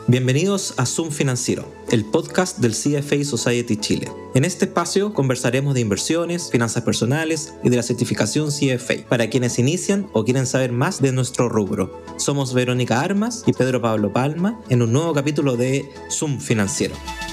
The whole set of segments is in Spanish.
Bienvenidos a Zoom Financiero, el podcast del CFA Society Chile. En este espacio conversaremos de inversiones, finanzas personales y de la certificación CFA para quienes inician o quieren saber más de nuestro rubro. Somos Verónica Armas y Pedro Pablo Palma en un nuevo capítulo de Zoom Financiero.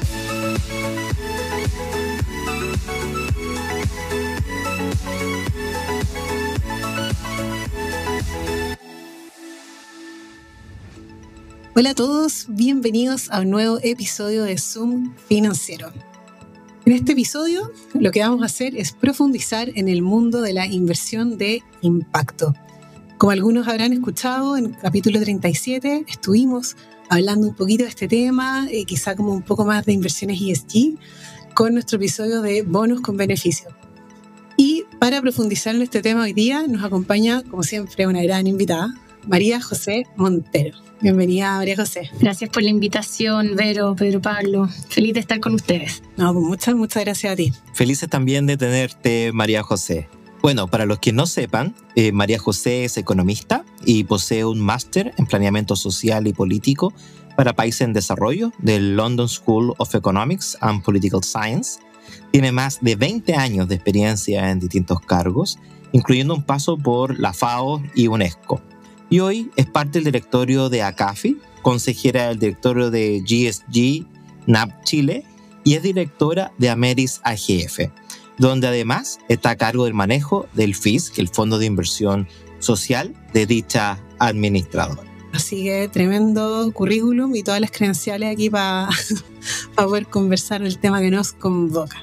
Hola a todos, bienvenidos a un nuevo episodio de Zoom Financiero. En este episodio lo que vamos a hacer es profundizar en el mundo de la inversión de impacto. Como algunos habrán escuchado, en el capítulo 37 estuvimos hablando un poquito de este tema, quizá como un poco más de inversiones ESG, con nuestro episodio de bonos con beneficio. Y para profundizar en este tema hoy día nos acompaña, como siempre, una gran invitada, María José Montero. Bienvenida, María José. Gracias por la invitación, Pedro Pablo. Feliz de estar con ustedes. No, pues muchas gracias a ti. Felices también de tenerte, María José. Bueno, para los que no sepan, María José es economista y posee un máster en planeamiento social y político para países en desarrollo del London School of Economics and Political Science. Tiene más de 20 años de experiencia en distintos cargos, incluyendo un paso por la FAO y UNESCO. Y hoy es parte del directorio de ACAFI, consejera del directorio de GSG NAB Chile y es directora de Ameris AGF, donde además está a cargo del manejo del FIS, el Fondo de Inversión Social de dicha administradora. Así que tremendo currículum y todas las credenciales aquí para poder conversar el tema que nos convoca.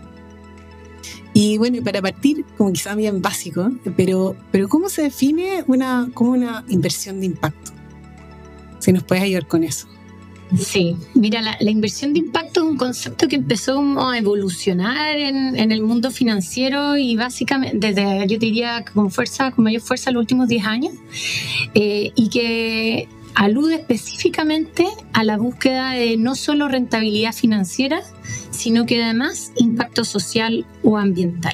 Y bueno, y para partir, como quizá bien básico, pero ¿cómo se define una inversión de impacto? Si nos puedes ayudar con eso. Sí, mira, la inversión de impacto es un concepto que empezó a evolucionar en el mundo financiero y básicamente desde, yo diría, con mayor fuerza los últimos 10 años y que alude específicamente a la búsqueda de no solo rentabilidad financiera, sino que además impacto social o ambiental.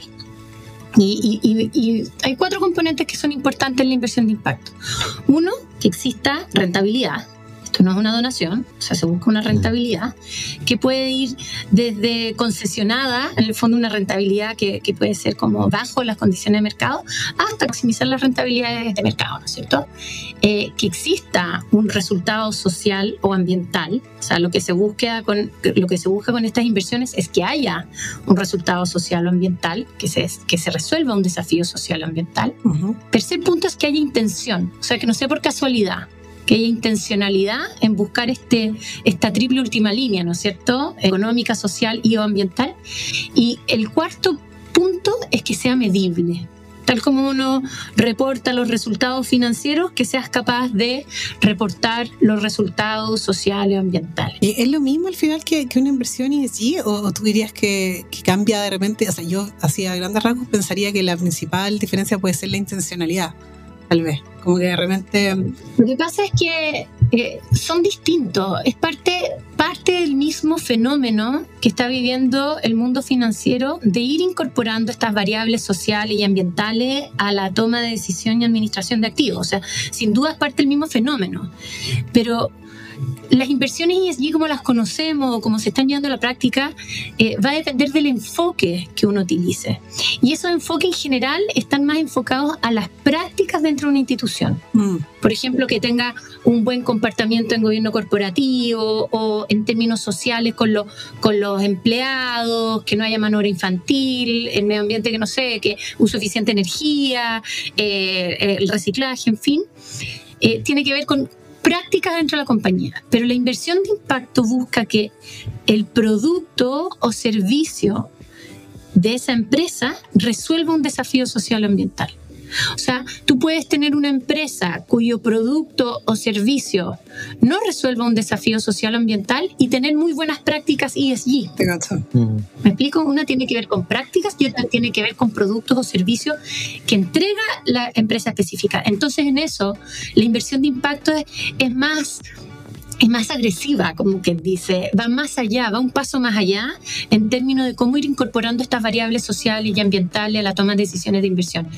Y hay 4 componentes que son importantes en la inversión de impacto. Uno, que exista rentabilidad. Esto no es una donación, o sea, se busca una rentabilidad que puede ir desde concesionada, en el fondo una rentabilidad que puede ser como bajo las condiciones de mercado, hasta maximizar las rentabilidades de mercado, ¿no es cierto? Que exista un resultado social o ambiental, o sea, lo que se busca con estas inversiones es que haya un resultado social o ambiental, que se resuelva un desafío social o ambiental. Uh-huh. Tercer punto es que haya intención, o sea, que no sea por casualidad, que haya intencionalidad en buscar esta triple última línea, ¿no es cierto? Económica, social y ambiental. Y el cuarto punto es que sea medible. Tal como uno reporta los resultados financieros, que seas capaz de reportar los resultados sociales o ambientales. ¿Y es lo mismo al final que una inversión ESG o tú dirías que cambia de repente? O sea, yo así a grandes rasgos pensaría que la principal diferencia puede ser la intencionalidad, tal vez. Como que de repente... Lo que pasa es que son distintos. Es parte del mismo fenómeno que está viviendo el mundo financiero de ir incorporando estas variables sociales y ambientales a la toma de decisión y administración de activos. O sea, sin duda es parte del mismo fenómeno. Pero las inversiones ESG como las conocemos o como se están llevando a la práctica va a depender del enfoque que uno utilice. Y esos enfoques en general están más enfocados a las prácticas dentro de una institución. Por ejemplo, que tenga un buen comportamiento en gobierno corporativo o en términos sociales con los empleados, que no haya mano de obra infantil, el medio ambiente que no sé, que uso eficiente de energía, el reciclaje, en fin. Tiene que ver con prácticas dentro de la compañía, pero la inversión de impacto busca que el producto o servicio de esa empresa resuelva un desafío social o ambiental. O sea, tú puedes tener una empresa cuyo producto o servicio no resuelva un desafío social o ambiental y tener muy buenas prácticas ESG. ¿Me explico? Una tiene que ver con prácticas y otra tiene que ver con productos o servicios que entrega la empresa específica. Entonces, en eso, la inversión de impacto es más agresiva, como quien dice, va más allá, va un paso más allá en términos de cómo ir incorporando estas variables sociales y ambientales a la toma de decisiones de inversión.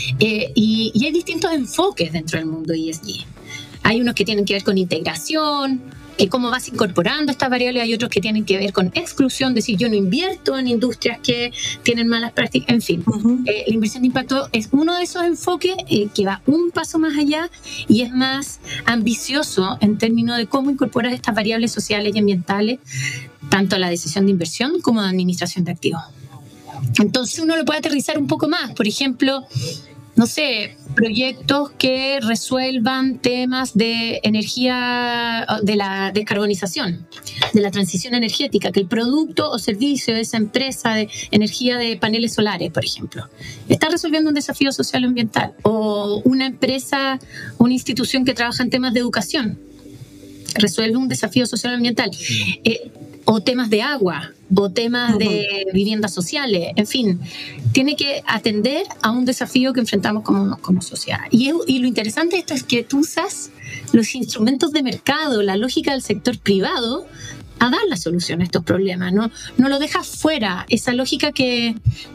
Y hay distintos enfoques dentro del mundo ESG. Hay unos que tienen que ver con integración, que cómo vas incorporando estas variables. Hay otros que tienen que ver con exclusión, decir yo no invierto en industrias que tienen malas prácticas, en fin. La inversión de impacto es uno de esos enfoques que va un paso más allá y es más ambicioso en términos de cómo incorporar estas variables sociales y ambientales tanto a la decisión de inversión como a la administración de activos. Entonces uno lo puede aterrizar un poco más. Por ejemplo, no sé, proyectos que resuelvan temas de energía, de la descarbonización, de la transición energética, que el producto o servicio de esa empresa de energía de paneles solares, por ejemplo, está resolviendo un desafío social o ambiental. O una empresa, una institución que trabaja en temas de educación, resuelve un desafío social o ambiental. O temas de agua, o temas de viviendas sociales, en fin, tiene que atender a un desafío que enfrentamos como sociedad. Y lo interesante de esto es que tú usas los instrumentos de mercado, la lógica del sector privado, a dar la solución a estos problemas, no lo dejas fuera, esa lógica que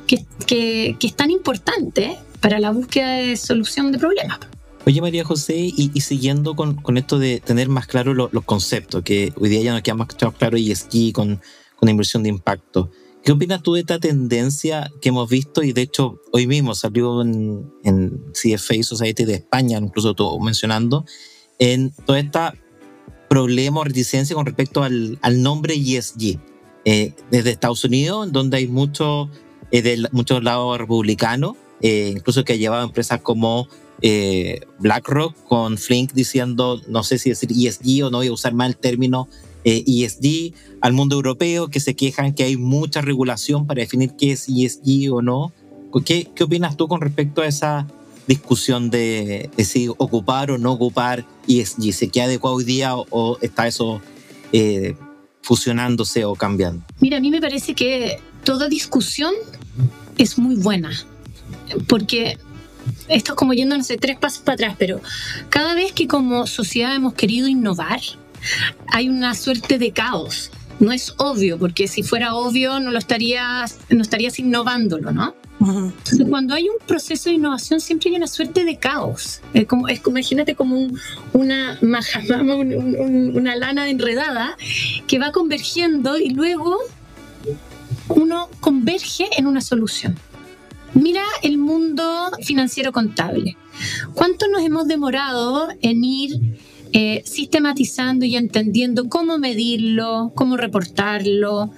es tan importante para la búsqueda de solución de problemas. Oye, María José, y siguiendo con esto de tener más claro los conceptos, que hoy día ya nos queda más claro ESG con inversión de impacto. ¿Qué opinas tú de esta tendencia que hemos visto? Y de hecho, hoy mismo salió en CFA Society de España, incluso tú mencionando, en toda esta problema o reticencia con respecto al nombre ESG. Desde Estados Unidos, donde hay muchos lados republicanos, incluso que ha llevado empresas como BlackRock con Flink diciendo, no sé si decir ESG o no, voy a usar más el término ESG, al mundo europeo que se quejan que hay mucha regulación para definir qué es ESG o no. ¿Qué opinas tú con respecto a esa discusión de si ocupar o no ocupar ESG? ¿Se queda adecuado hoy día o está eso fusionándose o cambiando? Mira, a mí me parece que toda discusión es muy buena, porque esto es como yéndonos de 3 pasos para atrás, pero cada vez que como sociedad hemos querido innovar, hay una suerte de caos. No es obvio, porque si fuera obvio no estarías innovándolo, ¿no? Entonces, cuando hay un proceso de innovación siempre hay una suerte de caos. Es como imagínate como una lana enredada que va convergiendo y luego uno converge en una solución. Mira el mundo financiero contable. ¿Cuánto nos hemos demorado en ir sistematizando y entendiendo cómo medirlo, cómo reportarlo,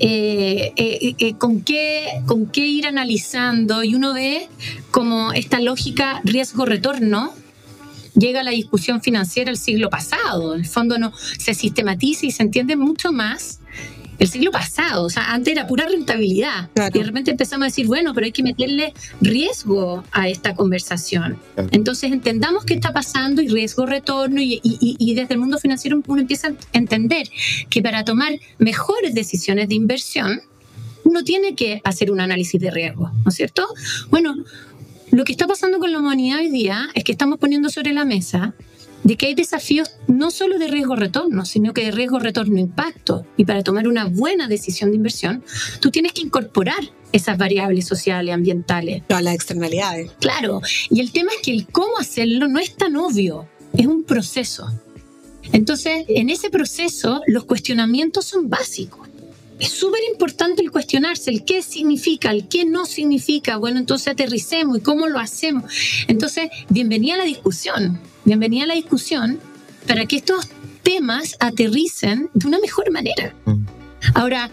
con qué ir analizando? Y uno ve como esta lógica riesgo-retorno llega a la discusión financiera el siglo pasado. En el fondo no se sistematiza y se entiende mucho más el siglo pasado. O sea, antes era pura rentabilidad. Claro. Y de repente empezamos a decir, bueno, pero hay que meterle riesgo a esta conversación. Claro. Entonces entendamos qué está pasando y riesgo-retorno y desde el mundo financiero uno empieza a entender que para tomar mejores decisiones de inversión uno tiene que hacer un análisis de riesgo, ¿no es cierto? Bueno, lo que está pasando con la humanidad hoy día es que estamos poniendo sobre la mesa de que hay desafíos no solo de riesgo-retorno, sino que de riesgo-retorno-impacto. Y para tomar una buena decisión de inversión, tú tienes que incorporar esas variables sociales, ambientales. Todas las externalidades. Claro. Y el tema es que el cómo hacerlo no es tan obvio. Es un proceso. Entonces, en ese proceso, los cuestionamientos son básicos. Es súper importante el cuestionarse, el qué significa, el qué no significa. Bueno, entonces aterricemos y cómo lo hacemos. Entonces, bienvenida a la discusión. Bienvenida a la discusión para que estos temas aterricen de una mejor manera. Ahora,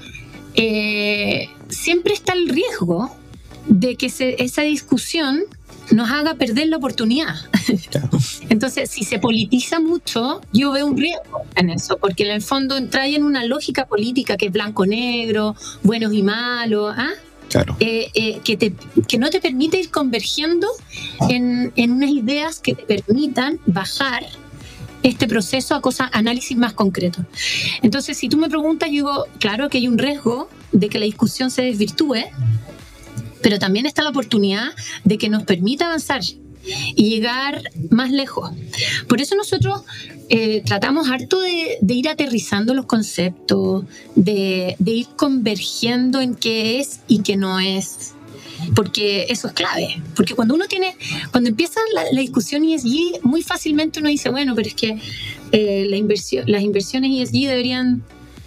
siempre está el riesgo de que esa discusión nos haga perder la oportunidad. Claro. Entonces, si se politiza mucho, yo veo un riesgo en eso, porque en el fondo entra en una lógica política que es blanco-negro, buenos y malos, ¿ah? Claro. Que no te permite ir convergiendo en unas ideas que te permitan bajar este proceso a análisis más concretos. Entonces, si tú me preguntas, yo digo, claro que hay un riesgo de que la discusión se desvirtúe, pero también está la oportunidad de que nos permita avanzar y llegar más lejos. Por eso nosotros tratamos harto de ir aterrizando los conceptos, de ir convergiendo en qué es y qué no es. porque eso es clave. Porque cuando empieza la discusión ESG, muy fácilmente uno dice, bueno, pero es que las inversiones ESG deberían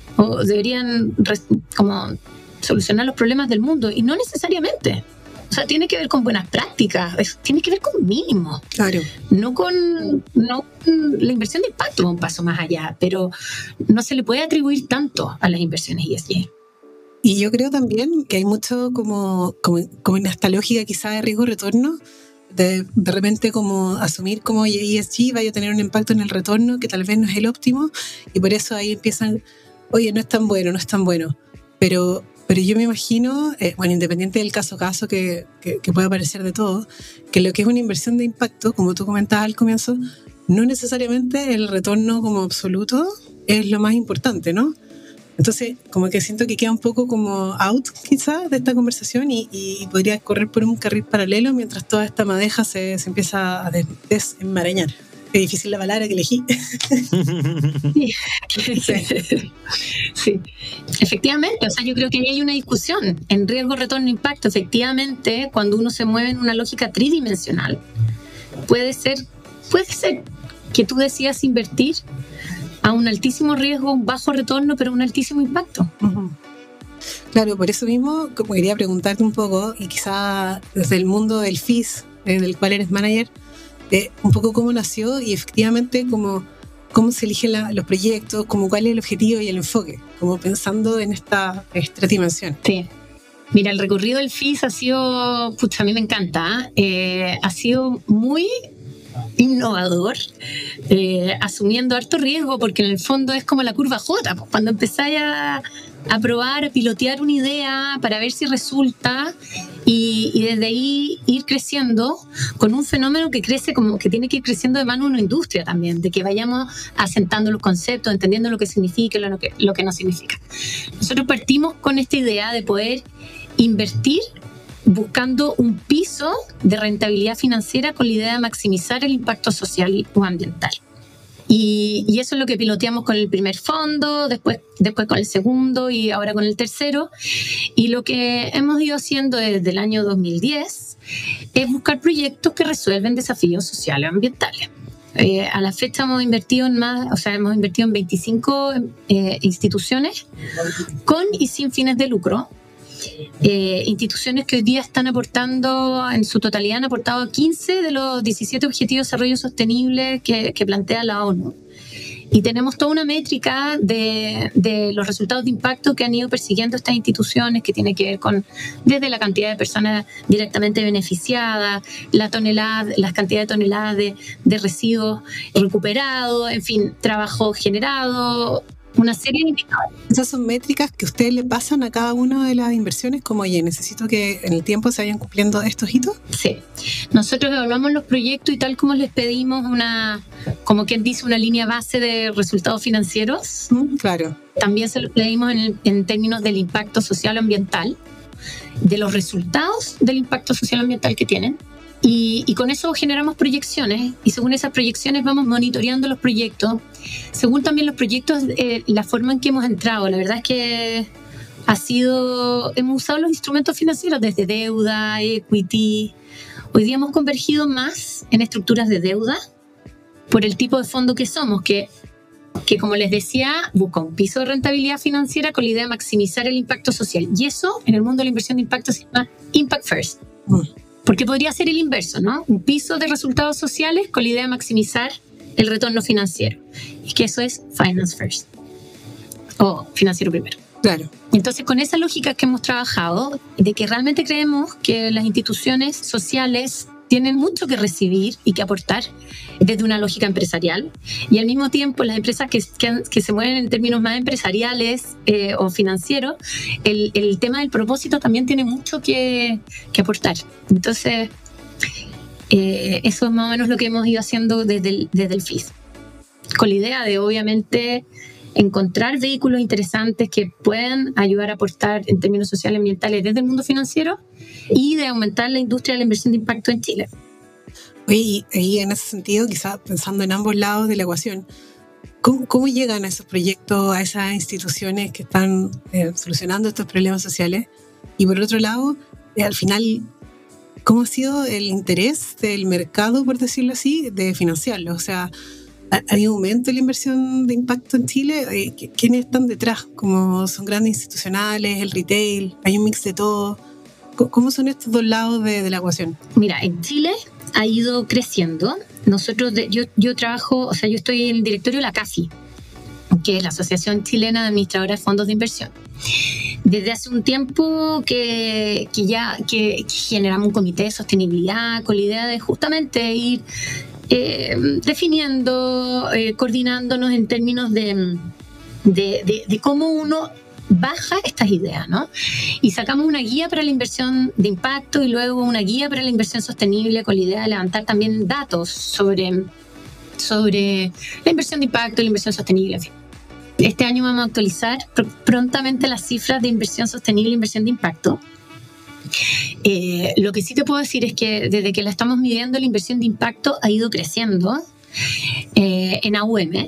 como solucionar los problemas del mundo, y no necesariamente. O sea, tiene que ver con buenas prácticas, tiene que ver con mínimos. Claro. No con la inversión de impacto, un paso más allá, pero no se le puede atribuir tanto a las inversiones ESG. Y yo creo también que hay mucho como en esta lógica quizá de riesgo-retorno, de repente como asumir como ESG vaya a tener un impacto en el retorno que tal vez no es el óptimo, y por eso ahí empiezan, oye, no es tan bueno, pero yo me imagino, independiente del caso a caso que pueda parecer de todo, que lo que es una inversión de impacto, como tú comentabas al comienzo, no necesariamente el retorno como absoluto es lo más importante, ¿no? Entonces, como que siento que queda un poco como out, quizás, de esta conversación y podría correr por un carril paralelo mientras toda esta madeja se empieza a desenmarañar. Qué difícil la palabra que elegí. Sí, efectivamente. O sea, yo creo que hay una discusión en riesgo, retorno, impacto. Efectivamente, cuando uno se mueve en una lógica tridimensional, puede ser que tú decidas invertir a un altísimo riesgo, un bajo retorno, pero un altísimo impacto. Uh-huh. Claro, por eso mismo como quería preguntarte un poco, y quizá desde el mundo del FIS, del cual eres manager, un poco cómo nació y efectivamente cómo se eligen los proyectos, como cuál es el objetivo y el enfoque, como pensando en esta dimensión. Sí. Mira, el recorrido del FIS ha sido, a mí me encanta, ha sido muy innovador, asumiendo harto riesgo, porque en el fondo es como la curva J, pues, cuando empezáis a probar, a pilotear una idea para ver si resulta, y desde ahí ir creciendo con un fenómeno que crece, como que tiene que ir creciendo de mano una industria también, de que vayamos asentando los conceptos, entendiendo lo que significa y lo que no significa. Nosotros partimos con esta idea de poder invertir buscando un piso de rentabilidad financiera con la idea de maximizar el impacto social o ambiental. Y eso es lo que piloteamos con el primer fondo, después con el segundo y ahora con el tercero. Y lo que hemos ido haciendo desde el año 2010 es buscar proyectos que resuelven desafíos sociales o ambientales. A la fecha hemos invertido en 25 instituciones con y sin fines de lucro. Instituciones que hoy día están aportando, en su totalidad han aportado 15 de los 17 Objetivos de Desarrollo Sostenible que plantea la ONU. Y tenemos toda una métrica de los resultados de impacto que han ido persiguiendo estas instituciones, que tiene que ver con desde la cantidad de personas directamente beneficiadas, las cantidades de toneladas de residuos recuperados, en fin, trabajo generado, una serie de indicadores. Esas son métricas que ustedes le pasan a cada una de las inversiones, como, oye, necesito que en el tiempo se vayan cumpliendo estos hitos. Sí. Nosotros evaluamos los proyectos y tal como les pedimos como quien dice, una línea base de resultados financieros. Claro. También se los pedimos en términos del impacto social o ambiental, de los resultados del impacto social o ambiental que tienen. Y con eso generamos proyecciones, y según esas proyecciones vamos monitoreando los proyectos. Según también los proyectos, la forma en que hemos entrado, la verdad es que hemos usado los instrumentos financieros desde deuda, equity. Hoy día hemos convergido más en estructuras de deuda por el tipo de fondo que somos, que como les decía, busca un piso de rentabilidad financiera con la idea de maximizar el impacto social. Y eso, en el mundo de la inversión de impacto, se llama Impact First. Porque podría ser el inverso, ¿no? Un piso de resultados sociales con la idea de maximizar el retorno financiero. Y que eso es Finance First. O financiero primero. Claro. Entonces, con esa lógica que hemos trabajado, de que realmente creemos que las instituciones sociales tienen mucho que recibir y que aportar desde una lógica empresarial, y al mismo tiempo las empresas que se mueven en términos más empresariales o financieros, el tema del propósito también tiene mucho que aportar. Entonces, eso es más o menos lo que hemos ido haciendo desde el FIS, con la idea de, obviamente, encontrar vehículos interesantes que puedan ayudar a aportar en términos sociales y ambientales desde el mundo financiero, y de aumentar la industria de la inversión de impacto en Chile. Oye, y en ese sentido, quizás pensando en ambos lados de la ecuación, ¿cómo llegan a esos proyectos, a esas instituciones que están solucionando estos problemas sociales? Y por otro lado, al final, ¿cómo ha sido el interés del mercado, por decirlo así, de financiarlo? O sea, ¿hay aumento en la inversión de impacto en Chile? ¿Quiénes están detrás? ¿Cómo son grandes institucionales, el retail? ¿Hay un mix de todo? ¿Cómo son estos dos lados de la ecuación? Mira, en Chile ha ido creciendo. Nosotros, yo trabajo, o sea, yo estoy en el directorio de la CAFI, que es la Asociación Chilena de Administradores de Fondos de Inversión. Desde hace un tiempo que generamos un comité de sostenibilidad con la idea de justamente ir definiendo, coordinándonos en términos de cómo uno baja estas ideas, ¿no? Y sacamos una guía para la inversión de impacto y luego una guía para la inversión sostenible con la idea de levantar también datos sobre la inversión de impacto y la inversión sostenible. Este año vamos a actualizar prontamente las cifras de inversión sostenible e inversión de impacto. Lo que sí te puedo decir es que desde que la estamos midiendo, la inversión de impacto ha ido creciendo en AUM.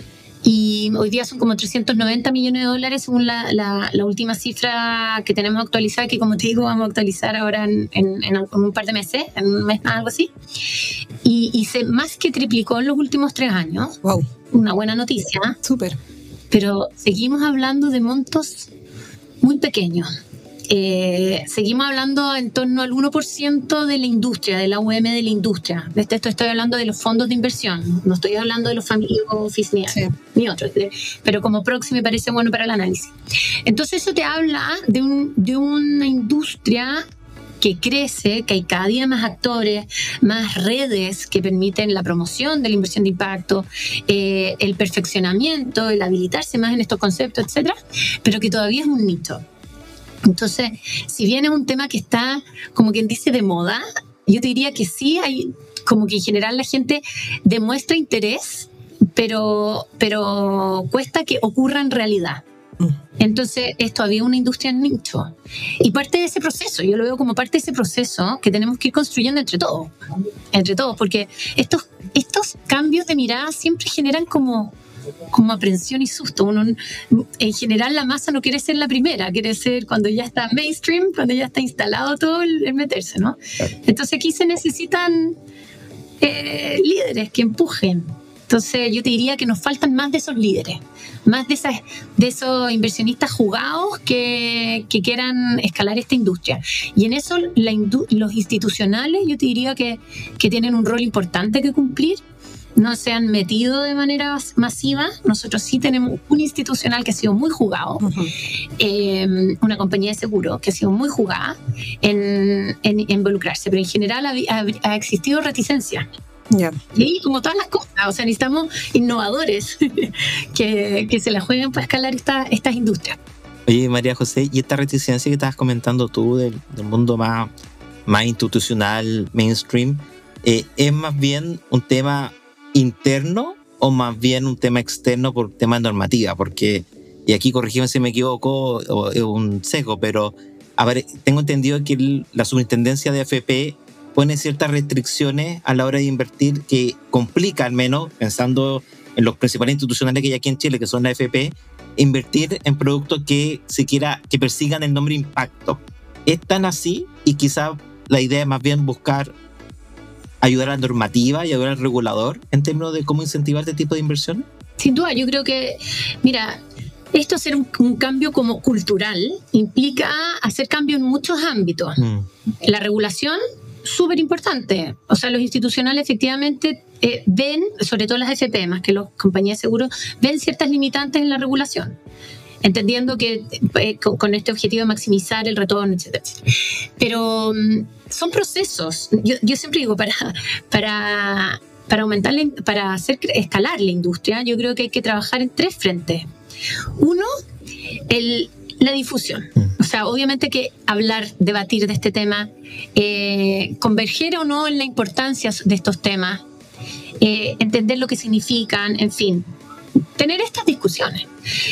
Y hoy día son como $390 millones según la última cifra que tenemos actualizada, que como te digo vamos a actualizar ahora en un par de meses, en un mes, algo así. Y se más que triplicó en los últimos 3 años. Wow. Una buena noticia. Súper. Pero seguimos hablando de montos muy pequeños. Seguimos hablando en torno al 1% de la industria, de la UM de la industria. Esto estoy hablando de los fondos de inversión, no estoy hablando de los family office ni otros, pero como proxy me parece bueno para el análisis. Entonces eso te habla de una industria que crece, que hay cada día más actores, más redes que permiten la promoción de la inversión de impacto, el perfeccionamiento, el habilitarse más en estos conceptos, etcétera, pero que todavía es un nicho. Entonces, si bien es un tema que está, como quien dice, de moda, yo te diría que sí, hay como que en general la gente demuestra interés, pero cuesta que ocurra en realidad. Entonces, es todavía una industria en nicho. Y parte de ese proceso, yo lo veo como parte de ese proceso que tenemos que ir construyendo entre todos, porque estos cambios de mirada siempre generan como aprensión y susto. En general la masa no quiere ser la primera, quiere ser cuando ya está mainstream, cuando ya está instalado todo el meterse, ¿no? Entonces aquí se necesitan líderes que empujen. Entonces yo te diría que nos faltan más de esos líderes, más de esos inversionistas jugados que quieran escalar esta industria. Y en eso los institucionales yo te diría que tienen un rol importante que cumplir. No se han metido de manera masiva. Nosotros sí tenemos un institucional que ha sido muy jugado, una compañía de seguro que ha sido muy jugada en involucrarse, pero en general ha existido reticencia. Yeah. Y como todas las cosas, o sea, necesitamos innovadores que se la jueguen para escalar estas industrias. Oye, María José, y esta reticencia que estabas comentando tú del mundo más institucional, mainstream, ¿es más bien un tema interno o más bien un tema externo por tema de normativa? Porque, y aquí corrígeme si me equivoco, o es un sesgo, pero a ver, tengo entendido que la superintendencia de AFP pone ciertas restricciones a la hora de invertir que complica, al menos pensando en los principales institucionales que hay aquí en Chile, que son la AFP, invertir en productos que persigan el nombre impacto. ¿Es tan así? Y quizá la idea es más bien buscar ayudar a la normativa y ayudar al regulador en términos de cómo incentivar este tipo de inversiones. Sin duda, yo creo que, mira, esto hacer un cambio como cultural implica hacer cambio en muchos ámbitos. La regulación, súper importante. O sea, los institucionales efectivamente ven, sobre todo las FP, más que las compañías de seguros, ven ciertas limitantes en la regulación, entendiendo que con este objetivo de maximizar el retorno, etcétera. Pero son procesos. Yo siempre digo, para aumentar, para hacer escalar la industria, yo creo que hay que trabajar en 3 frentes. Uno, la difusión. O sea, obviamente que hablar, debatir de este tema, converger o no en la importancia de estos temas, entender lo que significan, en fin, tener estas discusiones.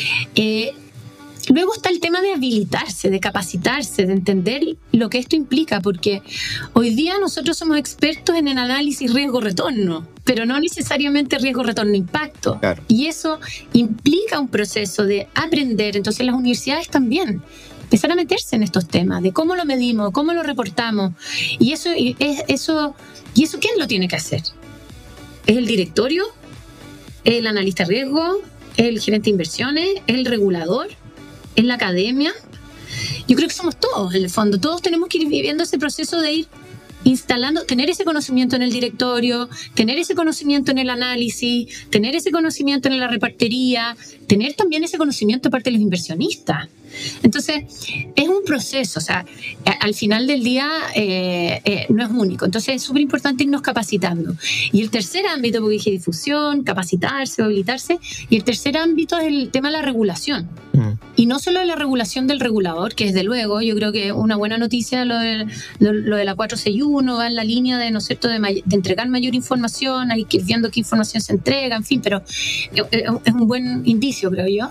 Luego está el tema de habilitarse, de capacitarse, de entender lo que esto implica, porque hoy día nosotros somos expertos en el análisis riesgo-retorno, pero no necesariamente riesgo-retorno-impacto. Claro. Y eso implica un proceso de aprender. Entonces las universidades también empezar a meterse en estos temas, de cómo lo medimos, cómo lo reportamos. ¿Y eso quién lo tiene que hacer? ¿Es el directorio? ¿Es el analista de riesgo? ¿Es el gerente de inversiones? ¿Es el regulador? ¿Es la academia? Yo creo que somos todos, en el fondo. Todos tenemos que ir viviendo ese proceso de ir instalando, tener ese conocimiento en el directorio, tener ese conocimiento en el análisis, tener ese conocimiento en la repartería, tener también ese conocimiento parte de los inversionistas. Entonces, es un proceso, o sea, al final del día no es único. Entonces, es súper importante irnos capacitando. Y el tercer ámbito, porque dije difusión, capacitarse, habilitarse, y el tercer ámbito es el tema de la regulación. Y no solo la regulación del regulador, que desde luego, yo creo que una buena noticia lo de la 461, va en la línea de, ¿no es cierto?, de entregar mayor información, hay que ir viendo qué información se entrega, en fin, pero es un buen indicio, creo yo.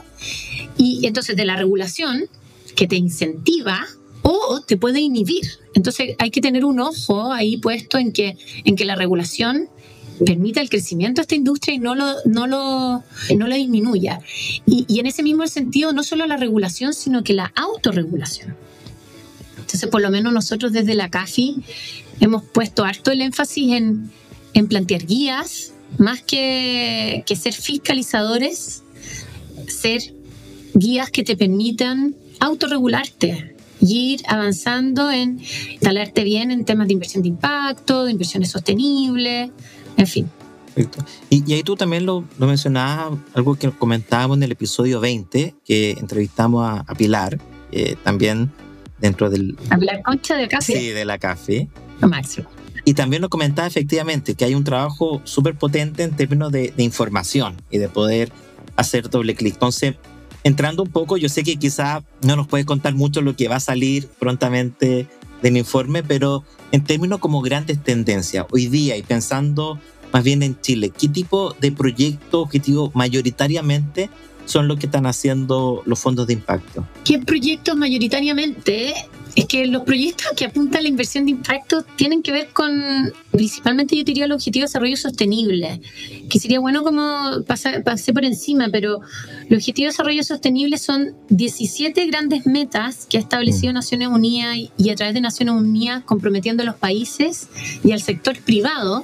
Y entonces de la regulación que te incentiva o te puede inhibir. Entonces hay que tener un ojo ahí puesto en que la regulación permita el crecimiento de esta industria y no lo disminuya. Y en ese mismo sentido, no solo la regulación, sino que la autorregulación. Entonces, por lo menos nosotros desde la CAFI hemos puesto harto el énfasis en plantear guías, más que ser fiscalizadores, ser guías que te permitan autorregularte y ir avanzando en instalarte bien en temas de inversión de impacto, de inversiones sostenibles, en fin. Perfecto. Y ahí tú también lo mencionabas, algo que comentábamos en el episodio 20, que entrevistamos a Pilar, también dentro del... A Pilar Concha de CAFI. Sí, de la CAFI. Lo máximo. Y también lo comentaba efectivamente, que hay un trabajo súper potente en términos de información y de poder hacer doble clic. Entonces, entrando un poco, yo sé que quizá no nos puedes contar mucho lo que va a salir prontamente del informe, pero en términos como grandes tendencias, hoy día y pensando más bien en Chile, ¿qué tipo de proyectos objetivos mayoritariamente son los que están haciendo los fondos de impacto? ¿Qué proyectos mayoritariamente? Es que los proyectos que apuntan a la inversión de impacto tienen que ver con, principalmente yo diría, el objetivo de desarrollo sostenible, que sería bueno como pasé por encima, pero los objetivos de desarrollo sostenible son 17 grandes metas que ha establecido Naciones Unidas y a través de Naciones Unidas comprometiendo a los países y al sector privado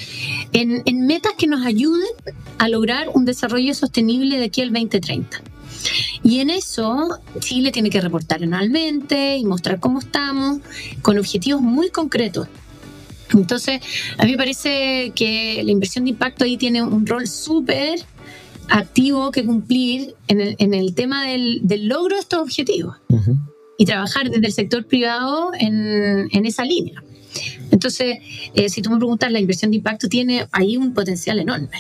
en metas que nos ayuden a lograr un desarrollo sostenible de aquí al 2030. Y en eso Chile tiene que reportar anualmente y mostrar cómo estamos con objetivos muy concretos. Entonces, a mí me parece que la inversión de impacto ahí tiene un rol súper activo que cumplir en el tema del logro de estos objetivos y trabajar desde el sector privado en esa línea. Entonces, si tú me preguntas, la inversión de impacto tiene ahí un potencial enorme.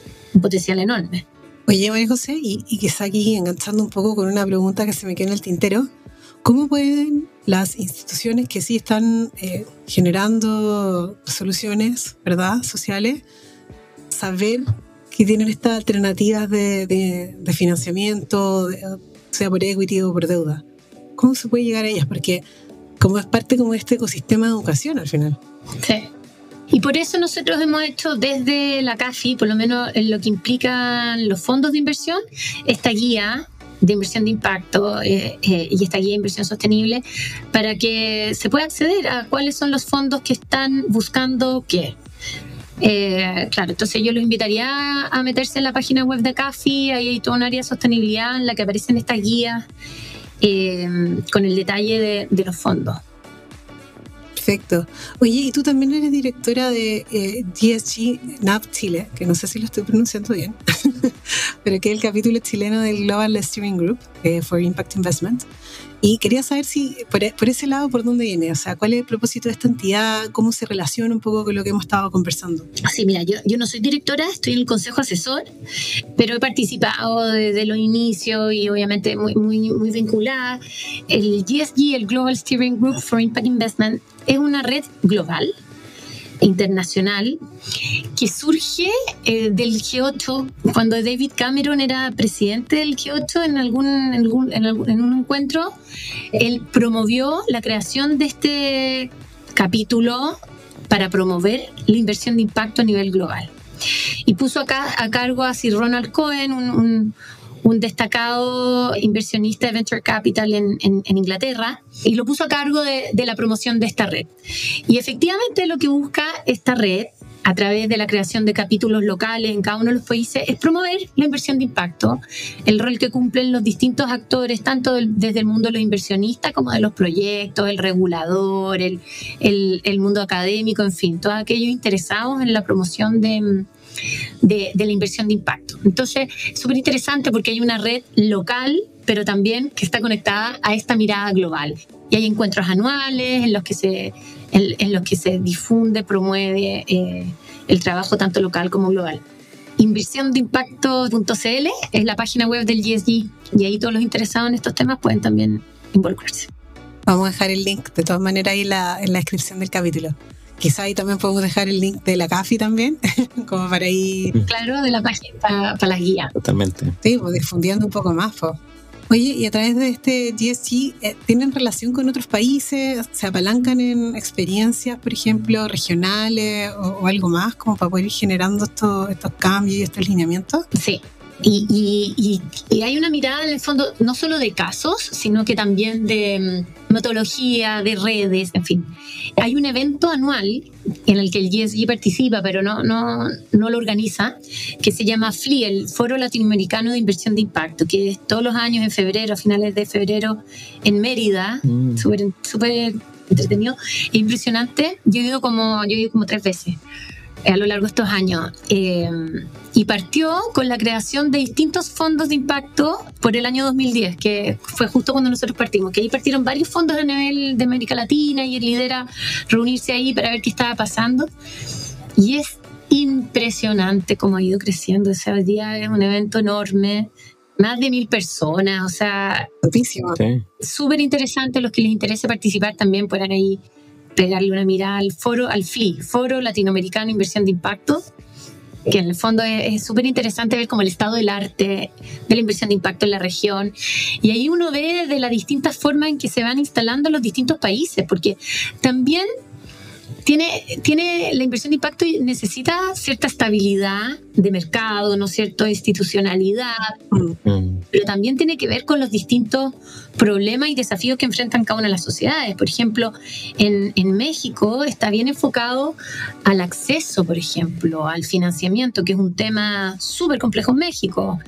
Oye, María José, y quizá aquí enganchando un poco con una pregunta que se me quedó en el tintero, ¿cómo pueden las instituciones que sí están generando soluciones, ¿verdad?, sociales, saber que tienen estas alternativas de financiamiento, sea por equity o por deuda? ¿Cómo se puede llegar a ellas? Porque como es parte como de este ecosistema de educación al final. Sí. Y por eso nosotros hemos hecho desde la CAFI, por lo menos en lo que implican los fondos de inversión, esta guía de inversión de impacto y esta guía de inversión sostenible para que se pueda acceder a cuáles son los fondos que están buscando qué. Claro, entonces yo los invitaría a meterse en la página web de CAFI, ahí hay toda un área de sostenibilidad en la que aparecen estas guías con el detalle de los fondos. Perfecto. Oye, y tú también eres directora de GSG NAV Chile, que no sé si lo estoy pronunciando bien, pero que es el capítulo chileno del Global Steering Group for Impact Investment. Y quería saber si por ese lado, ¿por dónde viene? O sea, ¿cuál es el propósito de esta entidad? ¿Cómo se relaciona un poco con lo que hemos estado conversando? Sí, mira, yo no soy directora, estoy en el consejo asesor, pero he participado desde los inicios y obviamente muy vinculada. El GSG, el Global Steering Group for Impact Investment, es una red global, internacional, que surge del G8, cuando David Cameron era presidente del G8 en un encuentro, él promovió la creación de este capítulo para promover la inversión de impacto a nivel global. Y puso acá a cargo a Sir Ronald Cohen, un destacado inversionista de Venture Capital en Inglaterra, y lo puso a cargo de la promoción de esta red. Y efectivamente lo que busca esta red, a través de la creación de capítulos locales en cada uno de los países, es promover la inversión de impacto, el rol que cumplen los distintos actores, tanto desde el mundo de los inversionistas como de los proyectos, el regulador, el mundo académico, en fin, todos aquellos interesados en la promoción de la inversión de impacto. Entonces, es súper interesante porque hay una red local, pero también que está conectada a esta mirada global. Y hay encuentros anuales en los que se difunde, promueve el trabajo tanto local como global. Inversiondeimpacto.cl es la página web del ESG, y ahí todos los interesados en estos temas pueden también involucrarse. Vamos a dejar el link de todas maneras ahí en la descripción del capítulo. Quizá ahí también podemos dejar el link de la CAFI también, como para ir... Claro, de la página para las guías. Totalmente. Sí, pues difundiendo un poco más, pues. Oye, y a través de este GSG, ¿tienen relación con otros países? ¿Se apalancan en experiencias, por ejemplo, regionales o algo más, como para poder ir generando estos cambios y estos lineamientos? Sí. Y hay una mirada en el fondo no solo de casos, sino que también de metodología, de redes, en fin. Hay un evento anual en el que el ESG participa, pero no lo organiza, que se llama FLI, el Foro Latinoamericano de Inversión de Impacto, que es todos los años en febrero, a finales de febrero, en Mérida, súper entretenido e impresionante. Yo he ido como 3 veces a lo largo de estos años, y partió con la creación de distintos fondos de impacto por el año 2010, que fue justo cuando nosotros partimos, que ahí partieron varios fondos a nivel de América Latina, y él lidera reunirse ahí para ver qué estaba pasando, y es impresionante cómo ha ido creciendo. O sea, hoy día es un evento enorme, más de 1,000 personas, o sea, súper interesante. Los que les interese participar también puedan ahí pegarle una mirada al FLI, Foro Latinoamericano de Inversión de Impacto, que en el fondo es súper interesante ver como el estado del arte de la inversión de impacto en la región. Y ahí uno ve de las distintas formas en que se van instalando los distintos países, porque también tiene la inversión de impacto y necesita cierta estabilidad de mercado, ¿no es cierto?, institucionalidad, pero también tiene que ver con los distintos problemas y desafíos que enfrentan cada una de las sociedades. Por ejemplo, en México está bien enfocado al acceso, por ejemplo, al financiamiento, que es un tema súper complejo en México,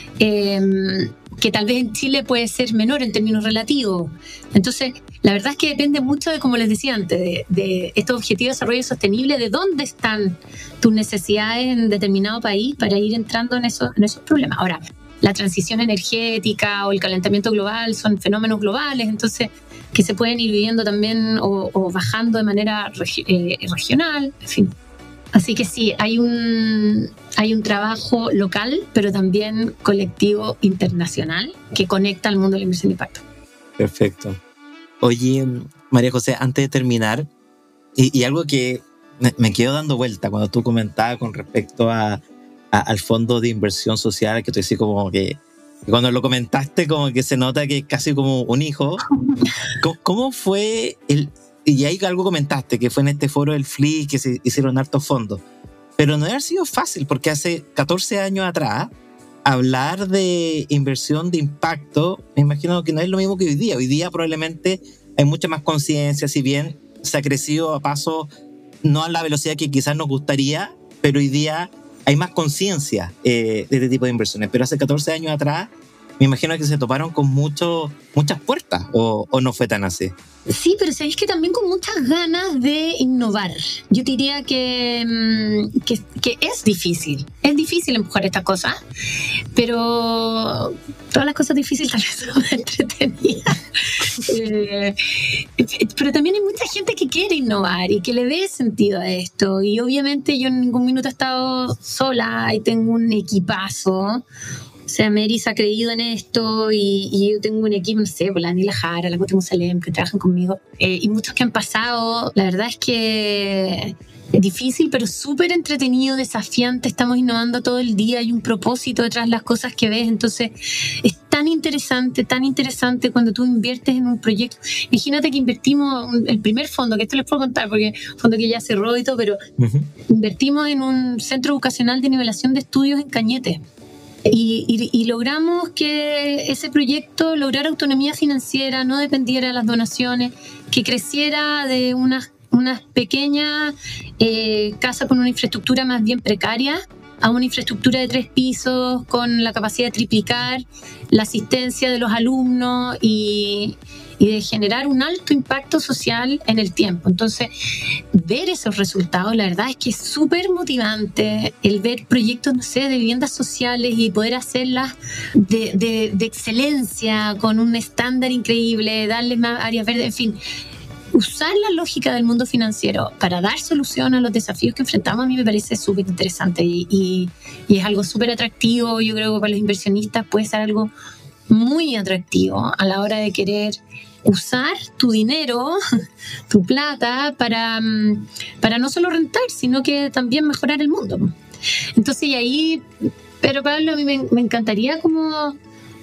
que tal vez en Chile puede ser menor en términos relativos. Entonces, la verdad es que depende mucho de, como les decía antes, de estos objetivos de desarrollo sostenible, de dónde están tus necesidades en determinado país para ir entrando en esos problemas. Ahora, la transición energética o el calentamiento global son fenómenos globales, entonces que se pueden ir viviendo también o bajando de manera regional, en fin. Así que sí, hay un trabajo local, pero también colectivo internacional que conecta al mundo de la inversión de impacto. Perfecto. Oye, María José, antes de terminar, y algo que me quedó dando vuelta cuando tú comentabas con respecto al fondo de inversión social, que tú decís como que cuando lo comentaste como que se nota que es casi como un hijo. ¿Cómo fue y ahí algo comentaste, que fue en este foro del FLI que se hicieron hartos fondos, pero no debe haber sido fácil, porque hace 14 años atrás hablar de inversión de impacto, me imagino que no es lo mismo que hoy día. Hoy día probablemente hay mucha más conciencia, si bien se ha crecido a paso, no a la velocidad que quizás nos gustaría, pero hoy día hay más conciencia de este tipo de inversiones. Pero hace 14 años atrás me imagino que se toparon con muchas puertas, o no fue tan así. Sí, pero sabéis que también con muchas ganas de innovar. Yo diría que es difícil empujar estas cosas, pero todas las cosas difíciles también son entretenidas. Pero también hay mucha gente que quiere innovar y que le ve sentido a esto, y obviamente yo en ningún minuto he estado sola y tengo un equipazo. O sea, Mary se ha creído en esto, y yo tengo un equipo, no sé, la Anila Jara, la Cote Musalem, que trabajan conmigo, y muchos que han pasado. La verdad es que es difícil, pero súper entretenido, desafiante. Estamos innovando todo el día, hay un propósito detrás de las cosas que ves. Entonces es tan interesante cuando tú inviertes en un proyecto. Imagínate que invertimos el primer fondo, que esto les puedo contar porque fondo que ya cerró y todo, pero invertimos en un centro educacional de nivelación de estudios en Cañete. Y logramos que ese proyecto lograra autonomía financiera, no dependiera de las donaciones, que creciera de unas pequeñas casas con una infraestructura más bien precaria a una infraestructura de 3 pisos con la capacidad de triplicar la asistencia de los alumnos y de generar un alto impacto social en el tiempo. Entonces, ver esos resultados, la verdad es que es súper motivante el ver proyectos, no sé, de viviendas sociales y poder hacerlas de excelencia, con un estándar increíble, darles más áreas verdes, en fin. Usar la lógica del mundo financiero para dar solución a los desafíos que enfrentamos a mí me parece súper interesante y es algo súper atractivo. Yo creo que para los inversionistas puede ser algo muy atractivo a la hora de querer usar tu dinero, tu plata, para no solo rentar, sino que también mejorar el mundo. Entonces, y ahí, pero Pablo, a mí me encantaría como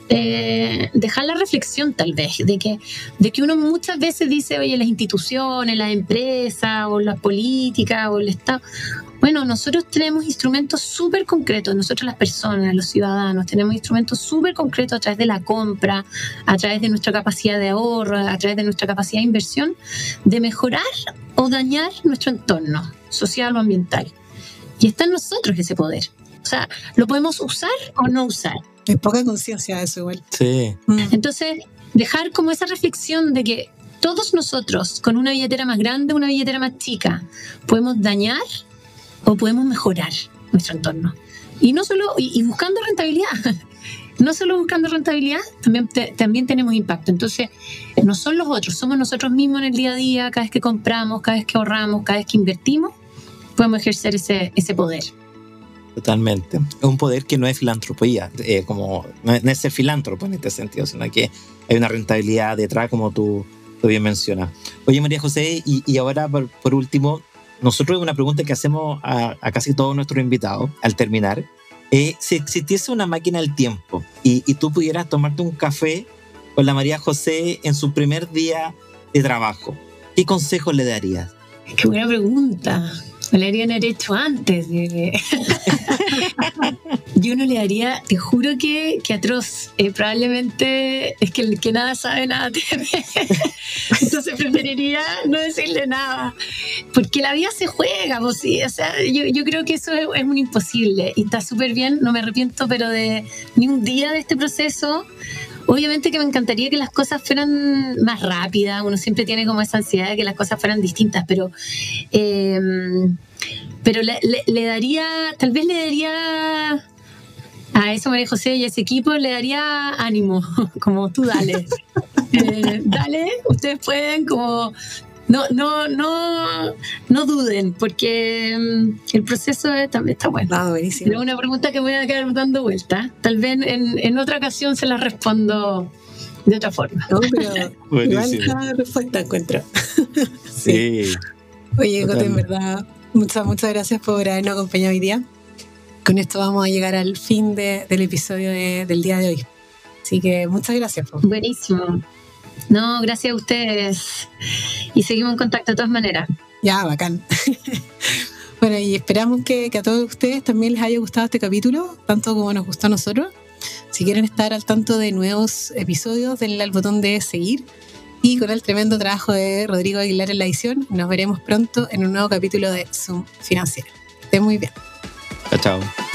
dejar la reflexión tal vez de que uno muchas veces dice, oye, las instituciones, las empresas o las políticas o el Estado. Bueno, nosotros tenemos instrumentos súper concretos, nosotros las personas, los ciudadanos, tenemos instrumentos súper concretos a través de la compra, a través de nuestra capacidad de ahorro, a través de nuestra capacidad de inversión, de mejorar o dañar nuestro entorno social o ambiental. Y está en nosotros ese poder. O sea, ¿lo podemos usar o no usar? Hay poca conciencia de eso igual. Sí. Entonces, dejar como esa reflexión de que todos nosotros, con una billetera más grande, una billetera más chica, podemos dañar o podemos mejorar nuestro entorno. Y no solo, y buscando rentabilidad. No solo buscando rentabilidad, también tenemos impacto. Entonces, no son los otros, somos nosotros mismos en el día a día, cada vez que compramos, cada vez que ahorramos, cada vez que invertimos, podemos ejercer ese poder. Totalmente. Es un poder que no es filantropía, como no es ser filántropo en este sentido, sino que hay una rentabilidad detrás, como tú bien mencionas. Oye, María José, y ahora por último, nosotros una pregunta que hacemos a casi todos nuestros invitados al terminar, si existiese una máquina del tiempo y tú pudieras tomarte un café con la María José en su primer día de trabajo, ¿qué consejos le darías? Qué buena pregunta. Me le harían hecho antes. Yo no le daría, te juro que atroz. Probablemente es que el que nada sabe, nada teme. Entonces preferiría no decirle nada. Porque la vida se juega, pues sí. O sea, yo creo que eso es un imposible. Y está súper bien, no me arrepiento, pero de ni un día de este proceso. Obviamente que me encantaría que las cosas fueran más rápidas, uno siempre tiene como esa ansiedad de que las cosas fueran distintas, pero le daría, tal vez le daría a eso, María José, y a ese equipo le daría ánimo, como tú dale, dale, ustedes pueden, como no duden, porque el proceso también está bueno. Buenísimo. Pero una pregunta que voy a quedar dando vuelta. Tal vez en otra ocasión se la respondo de otra forma. No, pero igual la respuesta encuentro. Sí. Oye, Cote, en verdad, muchas gracias por habernos acompañado hoy día. Con esto vamos a llegar al fin del episodio del día de hoy. Así que muchas gracias. Buenísimo. No, gracias a ustedes. Y seguimos en contacto de todas maneras. Ya, bacán. Bueno, y esperamos que a todos ustedes también les haya gustado este capítulo, tanto como nos gustó a nosotros. Si quieren estar al tanto de nuevos episodios, denle al botón de seguir. Y con el tremendo trabajo de Rodrigo Aguilar en la edición, nos veremos pronto en un nuevo capítulo de Zoom Financiero. Estén muy bien. Chao.